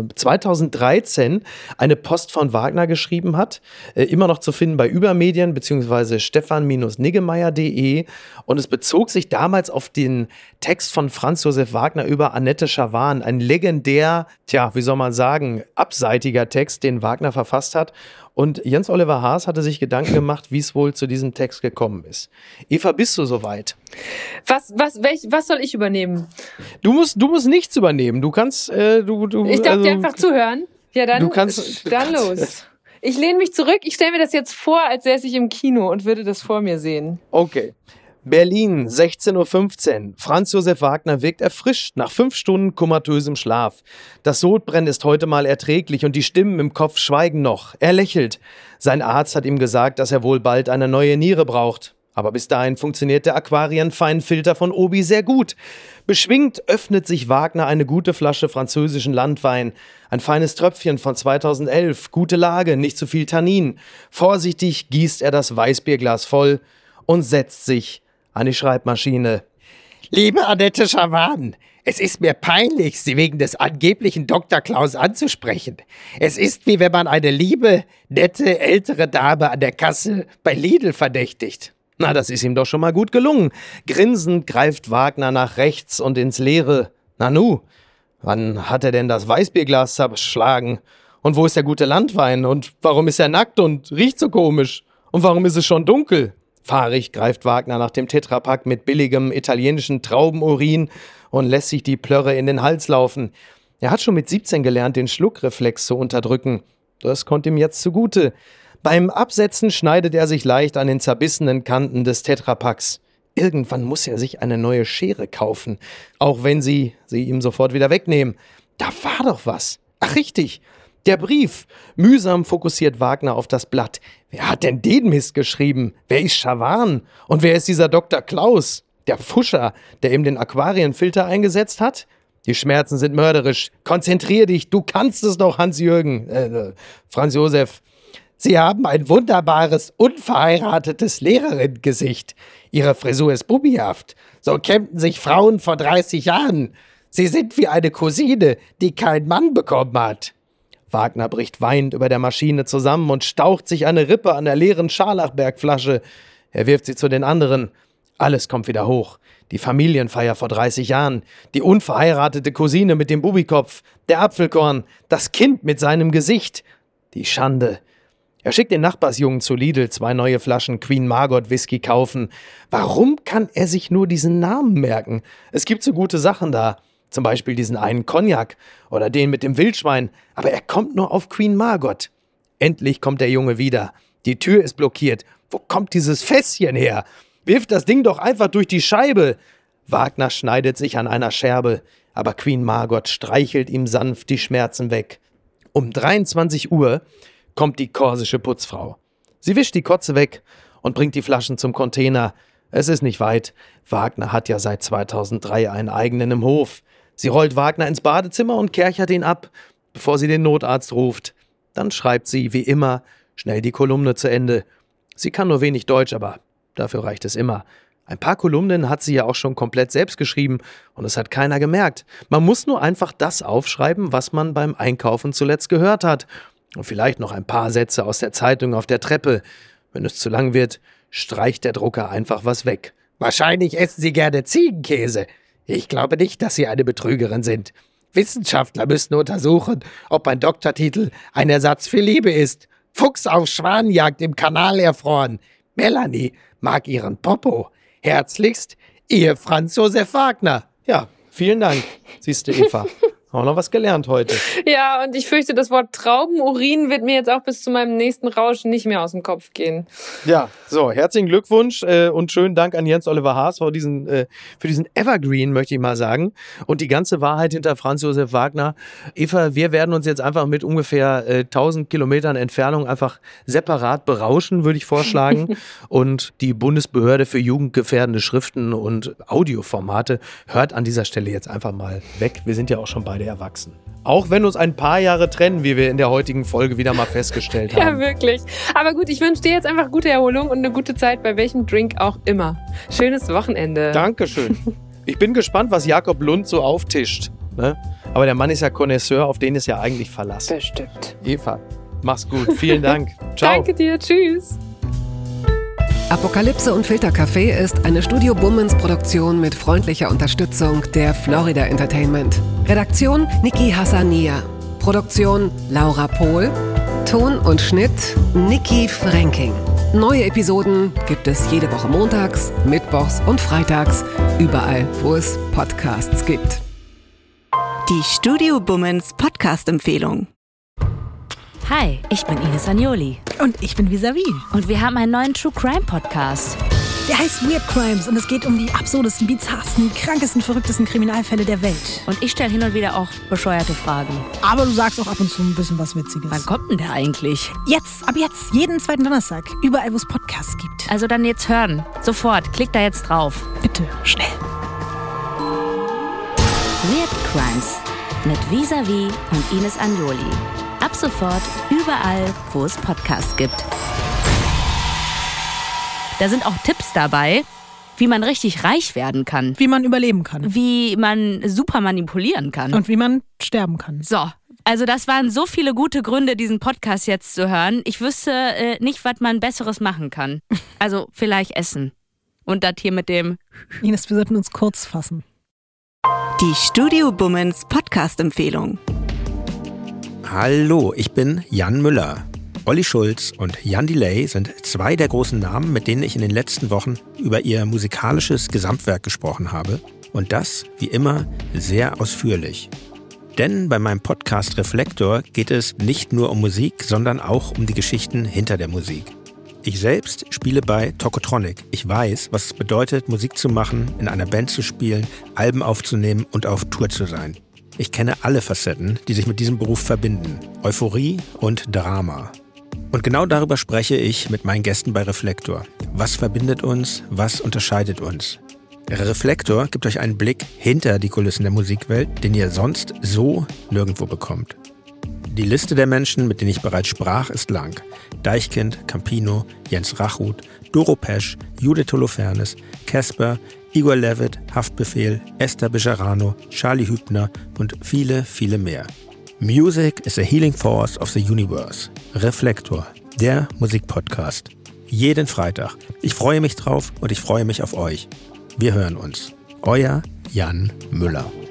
A: 2013 eine Post von Wagner geschrieben hat. Immer noch zu finden bei Übermedien bzw. stefan-niggemeier.de. Und es bezog sich damals auf den Text von Franz Josef Wagner über Annette Schavan. Ein legendär, wie soll man sagen, abseitiger Text, den Wagner verfasst hat. Und Jens Oliver Haas hatte sich Gedanken gemacht, wie es wohl zu diesem Text gekommen ist. Eva, bist du soweit?
C: Was soll ich übernehmen?
A: Du musst nichts übernehmen. Du kannst,
C: Ich darf dir einfach zuhören. Ja, dann los. Ich lehne mich zurück. Ich stelle mir das jetzt vor, als säße ich im Kino und würde das vor mir sehen.
A: Okay. Berlin, 16:15 Uhr. Franz Josef Wagner wirkt erfrischt nach 5 Stunden komatösem Schlaf. Das Sodbrennen ist heute mal erträglich und die Stimmen im Kopf schweigen noch. Er lächelt. Sein Arzt hat ihm gesagt, dass er wohl bald eine neue Niere braucht. Aber bis dahin funktioniert der Aquarienfeinfilter von Obi sehr gut. Beschwingt öffnet sich Wagner eine gute Flasche französischen Landwein. Ein feines Tröpfchen von 2011, gute Lage, nicht zu viel Tannin. Vorsichtig gießt er das Weißbierglas voll und setzt sich an die Schreibmaschine.
D: Liebe Annette Schavan, es ist mir peinlich, Sie wegen des angeblichen Dr. Klaus anzusprechen. Es ist, wie wenn man eine liebe, nette, ältere Dame an der Kasse bei Lidl verdächtigt.
A: Na, das ist ihm doch schon mal gut gelungen. Grinsend greift Wagner nach rechts und ins Leere. Nanu, wann hat er denn das Weißbierglas zerschlagen? Und wo ist der gute Landwein? Und warum ist er nackt und riecht so komisch? Und warum ist es schon dunkel? Fahrig greift Wagner nach dem Tetrapack mit billigem italienischen Traubenurin und lässt sich die Plörre in den Hals laufen. Er hat schon mit 17 gelernt, den Schluckreflex zu unterdrücken. Das kommt ihm jetzt zugute. Beim Absetzen schneidet er sich leicht an den zerbissenen Kanten des Tetrapacks. Irgendwann muss er sich eine neue Schere kaufen, auch wenn sie ihm sofort wieder wegnehmen. Da war doch was. Ach richtig, der Brief. Mühsam fokussiert Wagner auf das Blatt. Wer hat denn den Mist geschrieben? Wer ist Schavan? Und wer ist dieser Dr. Klaus? Der Pfuscher, der ihm den Aquarienfilter eingesetzt hat? Die Schmerzen sind mörderisch. Konzentrier dich, du kannst es doch, Hans-Jürgen. Franz Josef.
D: Sie haben ein wunderbares, unverheiratetes Lehrerinnengesicht. Ihre Frisur ist bubihaft. So kämmten sich Frauen vor 30 Jahren. Sie sind wie eine Cousine, die keinen Mann bekommen hat.
A: Wagner bricht weinend über der Maschine zusammen und staucht sich eine Rippe an der leeren Scharlachbergflasche. Er wirft sie zu den anderen. Alles kommt wieder hoch. Die Familienfeier vor 30 Jahren, die unverheiratete Cousine mit dem Bubikopf, der Apfelkorn, das Kind mit seinem Gesicht. Die Schande. Er schickt den Nachbarsjungen zu Lidl 2 neue Flaschen Queen Margot Whisky kaufen. Warum kann er sich nur diesen Namen merken? Es gibt so gute Sachen da. Zum Beispiel diesen einen Cognac oder den mit dem Wildschwein. Aber er kommt nur auf Queen Margot. Endlich kommt der Junge wieder. Die Tür ist blockiert. Wo kommt dieses Fässchen her? Wirft das Ding doch einfach durch die Scheibe. Wagner schneidet sich an einer Scherbe. Aber Queen Margot streichelt ihm sanft die Schmerzen weg. Um 23 Uhr kommt die korsische Putzfrau. Sie wischt die Kotze weg und bringt die Flaschen zum Container. Es ist nicht weit. Wagner hat ja seit 2003 einen eigenen im Hof. Sie rollt Wagner ins Badezimmer und kerchert ihn ab, bevor sie den Notarzt ruft. Dann schreibt sie, wie immer, schnell die Kolumne zu Ende. Sie kann nur wenig Deutsch, aber dafür reicht es immer. Ein paar Kolumnen hat sie ja auch schon komplett selbst geschrieben und es hat keiner gemerkt. Man muss nur einfach das aufschreiben, was man beim Einkaufen zuletzt gehört hat. Und vielleicht noch ein paar Sätze aus der Zeitung auf der Treppe. Wenn es zu lang wird, streicht der Drucker einfach was weg.
D: Wahrscheinlich essen Sie gerne Ziegenkäse. Ich glaube nicht, dass Sie eine Betrügerin sind. Wissenschaftler müssen untersuchen, ob ein Doktortitel ein Ersatz für Liebe ist. Fuchs auf Schwanenjagd im Kanal erfroren. Melanie mag ihren Popo. Herzlichst, Ihr Franz Josef Wagner.
A: Ja, vielen Dank. Siehste, Eva. Haben wir noch was gelernt heute.
C: Ja, und ich fürchte, das Wort Traubenurin wird mir jetzt auch bis zu meinem nächsten Rauschen nicht mehr aus dem Kopf gehen.
A: Ja, so, herzlichen Glückwunsch und schönen Dank an Jens Oliver Haas für diesen Evergreen, möchte ich mal sagen. Und die ganze Wahrheit hinter Franz Josef Wagner. Eva, wir werden uns jetzt einfach mit ungefähr 1000 Kilometern Entfernung einfach separat berauschen, würde ich vorschlagen. Und die Bundesbehörde für jugendgefährdende Schriften und Audioformate hört an dieser Stelle jetzt einfach mal weg. Wir sind ja auch schon beide wir erwachsen. Auch wenn uns ein paar Jahre trennen, wie wir in der heutigen Folge wieder mal festgestellt haben.
C: Ja, wirklich. Aber gut, ich wünsche dir jetzt einfach gute Erholung und eine gute Zeit bei welchem Drink auch immer. Schönes Wochenende.
A: Dankeschön. Ich bin gespannt, was Jakob Lund so auftischt. Ne? Aber der Mann ist ja Connoisseur, auf den ist ja eigentlich Verlass.
C: Bestimmt.
A: Eva, mach's gut. Vielen Dank. Ciao.
C: Danke dir. Tschüss.
B: Apokalypse und Filtercafé ist eine Studio Bummens Produktion mit freundlicher Unterstützung der Florida Entertainment. Redaktion Niki Hassania. Produktion Laura Pohl. Ton und Schnitt Niki Fränking. Neue Episoden gibt es jede Woche montags, mittwochs und freitags, überall, wo es Podcasts gibt.
E: Die Studio Bummens Podcast-Empfehlung.
F: Hi, ich bin Ines Agnoli.
G: Und ich bin Visavi.
F: Und wir haben einen neuen True Crime Podcast.
G: Der heißt Weird Crimes und es geht um die absurdesten, bizarrsten, krankesten, verrücktesten Kriminalfälle der Welt.
F: Und ich stelle hin und wieder auch bescheuerte Fragen.
G: Aber du sagst auch ab und zu ein bisschen was Witziges.
F: Wann kommt denn der eigentlich?
G: Ab jetzt, jeden zweiten Donnerstag, überall wo es Podcasts gibt.
F: Also dann jetzt hören. Sofort, klick da jetzt drauf.
G: Bitte, schnell.
F: Weird Crimes mit Visavi und Ines Agnoli. Ab sofort überall, wo es Podcasts gibt. Da sind auch Tipps dabei, wie man richtig reich werden kann.
G: Wie man überleben kann.
F: Wie man super manipulieren kann.
G: Und wie man sterben kann.
F: So, also das waren so viele gute Gründe, diesen Podcast jetzt zu hören. Ich wüsste nicht, was man Besseres machen kann. Also vielleicht essen. Und das hier mit dem...
G: Ines, wir sollten uns kurz fassen.
E: Die Studio Bummens Podcast-Empfehlung.
H: Hallo, ich bin Jan Müller. Olli Schulz und Jan Delay sind zwei der großen Namen, mit denen ich in den letzten Wochen über ihr musikalisches Gesamtwerk gesprochen habe. Und das, wie immer, sehr ausführlich. Denn bei meinem Podcast Reflektor geht es nicht nur um Musik, sondern auch um die Geschichten hinter der Musik. Ich selbst spiele bei Tokotronic. Ich weiß, was es bedeutet, Musik zu machen, in einer Band zu spielen, Alben aufzunehmen und auf Tour zu sein. Ich kenne alle Facetten, die sich mit diesem Beruf verbinden. Euphorie und Drama. Und genau darüber spreche ich mit meinen Gästen bei Reflektor. Was verbindet uns? Was unterscheidet uns? Reflektor gibt euch einen Blick hinter die Kulissen der Musikwelt, den ihr sonst so nirgendwo bekommt. Die Liste der Menschen, mit denen ich bereits sprach, ist lang. Deichkind, Campino, Jens Rachut, Doro Pesch, Judith Holofernes, Casper, Igor Levit, Haftbefehl, Esther Bejarano, Charlie Hübner und viele, viele mehr. Music is a healing force of the universe. Reflektor, der Musikpodcast. Jeden Freitag. Ich freue mich drauf und ich freue mich auf euch. Wir hören uns. Euer Jan Müller.